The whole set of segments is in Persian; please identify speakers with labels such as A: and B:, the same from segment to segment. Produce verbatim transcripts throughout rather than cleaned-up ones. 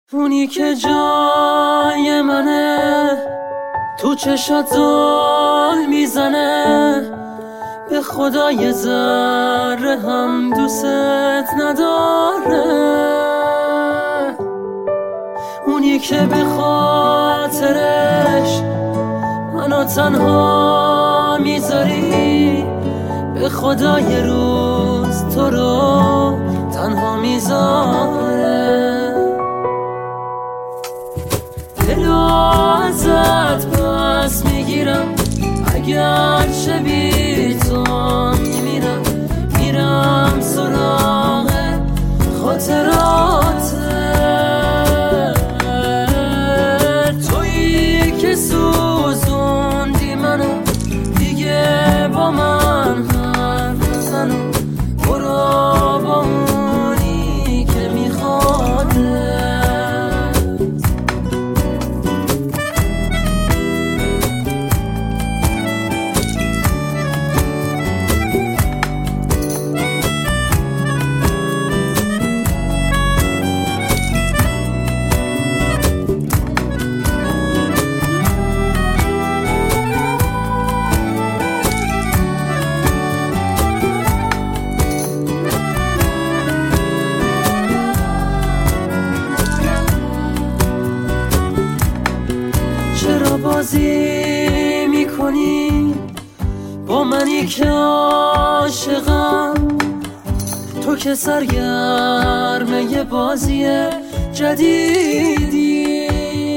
A: اونی که جای منه تو چشات زل میزنه، به خدا یه ذره هم دوست نداره. اونی که به خاطرش منو تنها میذاری، به خدا یه روز تو رو تنها میذاره. دلو ازت پس میگیرم، اگر چه بی تو میمیرم، میرم سراغ خاطرات تویی که سوزوندی منو، دیگه با من حرف نزن، برو با اونی که میخواده. چرا بازی میکنی با منی که عاشقم؟ تو که سرگرم یه بازی جدیدی،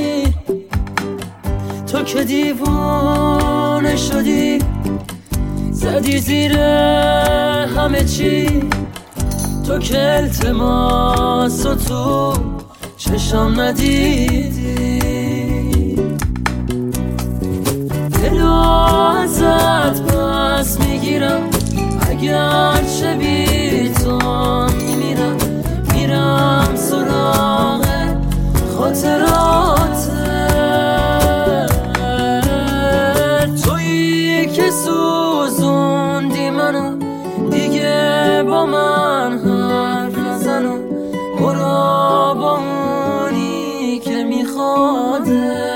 A: تو که دیوانه شدی، زدی زیر همه چی، تو که التماس و تو چشم ندیدی. دلو ازت پس میگیرم، اگر چه بی تو میمیرم، میرم سراغ خاطرات تویی که سوزوندی منو، دیگه با من حرف نزن، برو با اونی که میخواده.